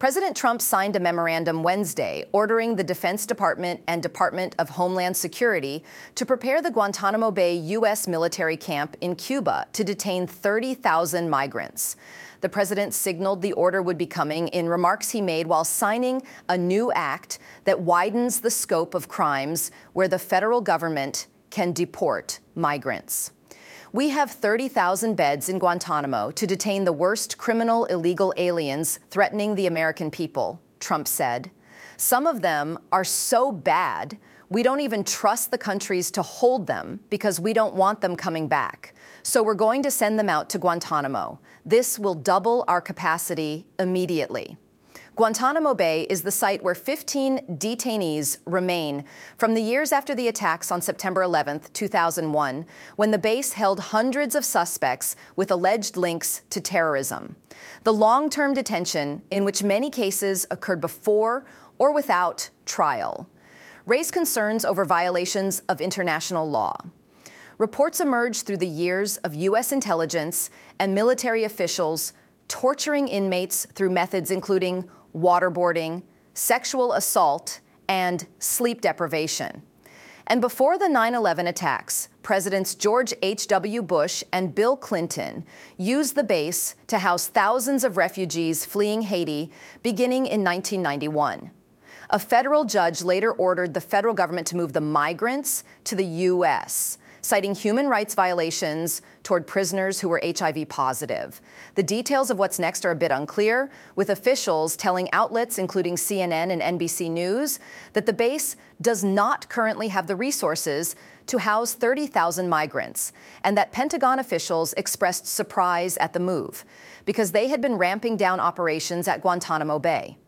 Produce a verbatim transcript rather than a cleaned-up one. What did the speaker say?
President Trump signed a memorandum Wednesday ordering the Defense Department and Department of Homeland Security to prepare the Guantanamo Bay U S military camp in Cuba to detain thirty thousand migrants. The president signaled the order would be coming in remarks he made while signing a new act that widens the scope of crimes where the federal government can deport migrants. We have thirty thousand beds in Guantanamo to detain the worst criminal illegal aliens threatening the American people, Trump said. Some of them are so bad, we don't even trust the countries to hold them because we don't want them coming back. So we're going to send them out to Guantanamo. This will double our capacity immediately. Guantanamo Bay is the site where fifteen detainees remain from the years after the attacks on September eleventh, two thousand one, when the base held hundreds of suspects with alleged links to terrorism. The long-term detention, in which many cases occurred before or without trial, raised concerns over violations of international law. Reports emerged through the years of U S intelligence and military officials torturing inmates through methods including waterboarding, sexual assault, and sleep deprivation. And before the nine eleven attacks, Presidents George H W Bush and Bill Clinton used the base to house thousands of refugees fleeing Haiti beginning in nineteen ninety-one. A federal judge later ordered the federal government to move the migrants to the U S, citing human rights violations toward prisoners who were H I V positive. The details of what's next are a bit unclear, with officials telling outlets, including C N N and N B C News, that the base does not currently have the resources to house thirty thousand migrants, and that Pentagon officials expressed surprise at the move because they had been ramping down operations at Guantanamo Bay.